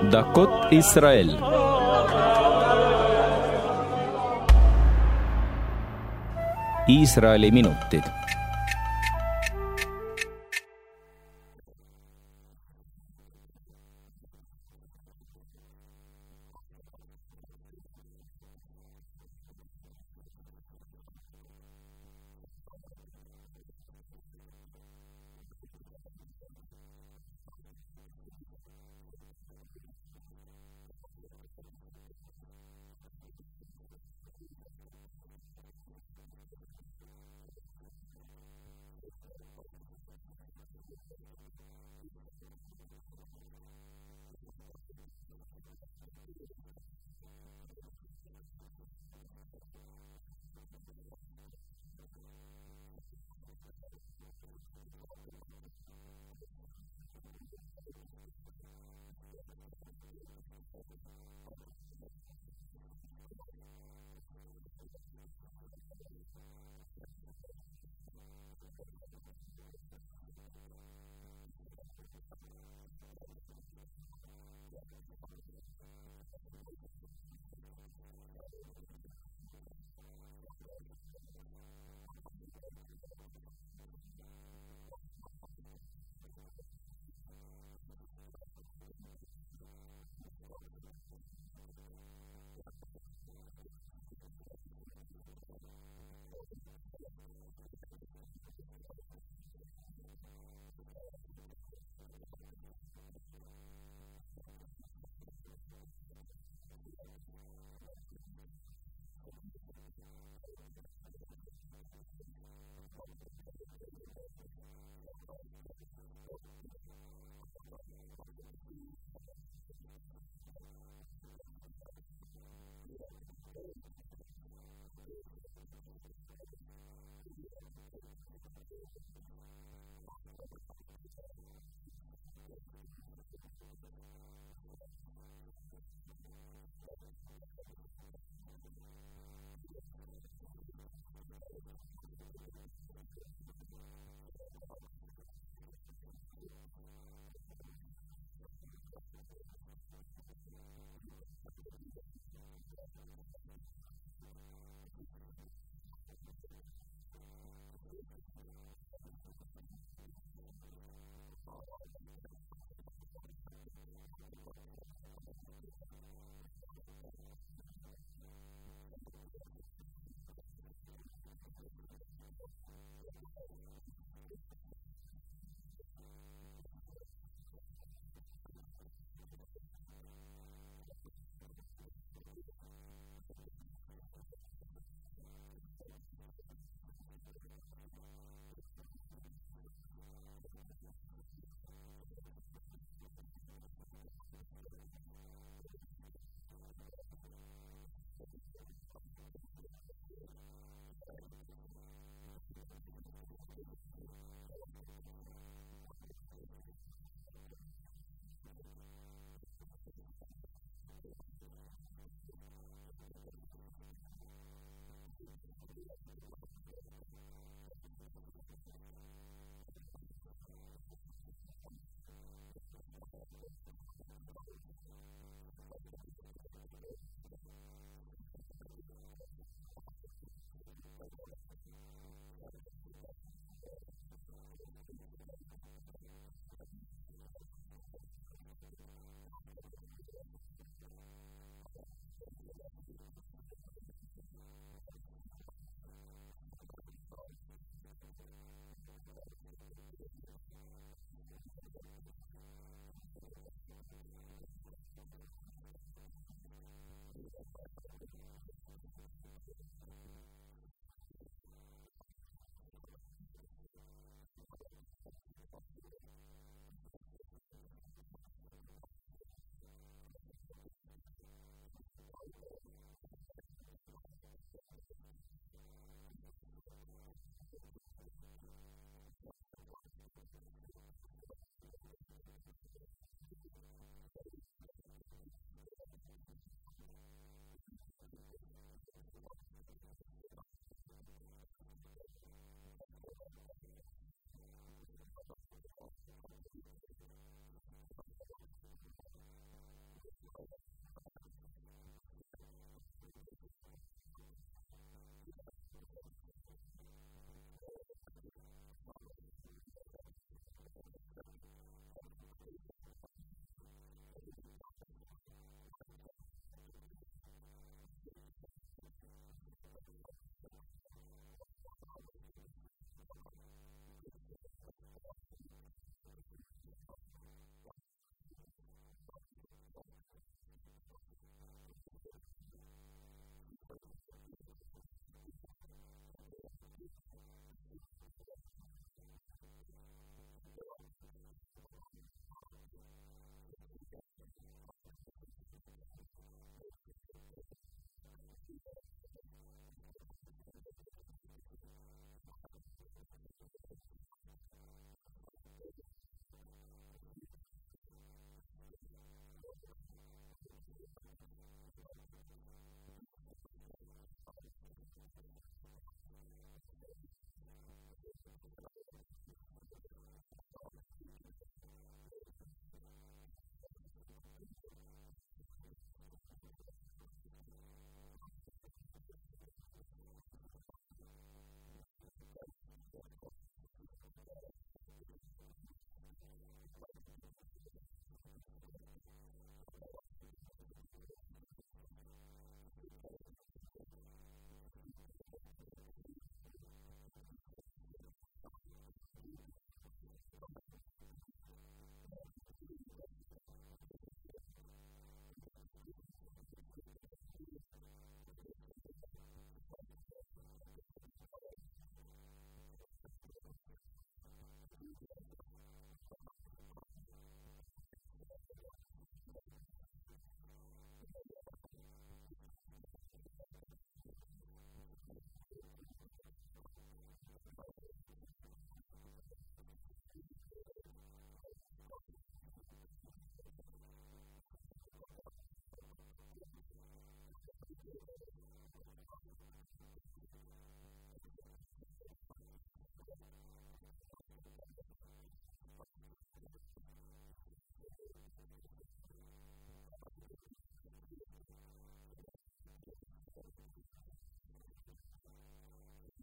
דקות ישראל. Iisraeli minutid.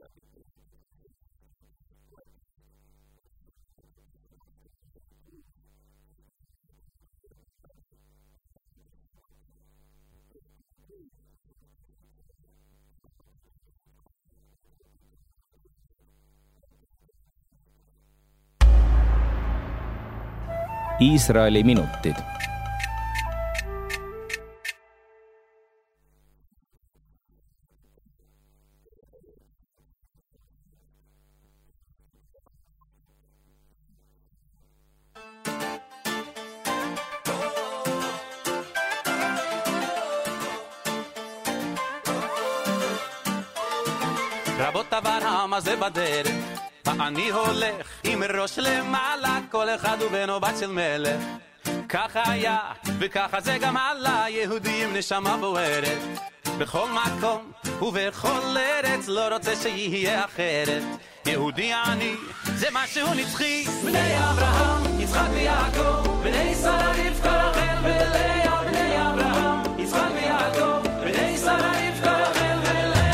Iisraeli minutid. רבות אברהם הזה בדרך, ואני הולך עם ראש למעלה, כל אחד הוא בנו בת של מלך. ככה היה וככה זה גם עלה, יהודים נשמה בוערת בכל מקום ובכל ארץ, לא רוצה שיהיה אחרת. יהודי אני זה משהו נצחי, בני אברהם יצחק ויעקב, בני שרה רבקה רחל ולאה, בני אברהם יצחק ויעקב, בני שרה רבקה רחל ולאה.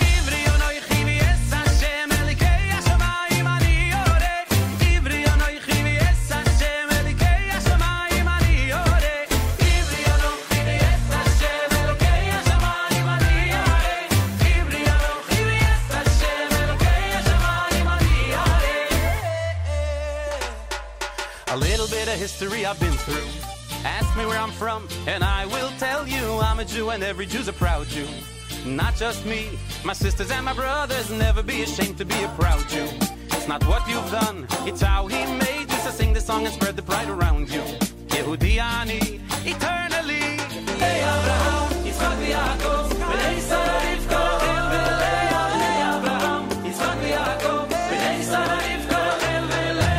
History I've been through. Ask me where I'm from and I will tell you I'm a Jew and every Jew's a proud Jew. Not just me, my sisters and my brothers, never be ashamed to be a proud Jew. It's not what you've done, it's how he made you. So sing the song and spread the pride around you. Yehudi ani, eternally. Hey Abraham, Yitzchak v'Yaakov, b'nei Sarah Rivka, Rachel v'Leah. Hey Abraham, Yitzchak v'Yaakov, b'nei Sarah Rivka, Rachel v'Leah.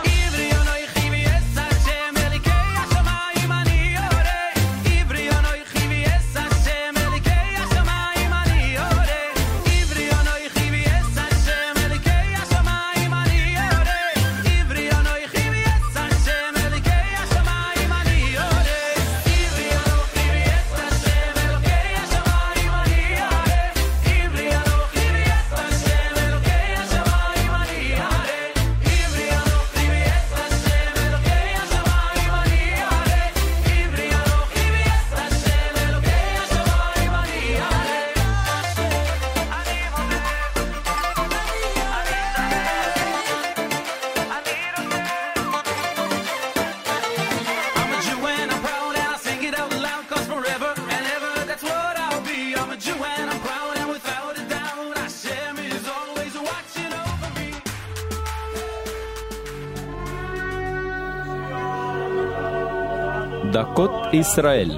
דקות ישראל.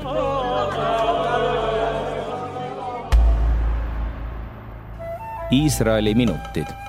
Iisraeli minutid.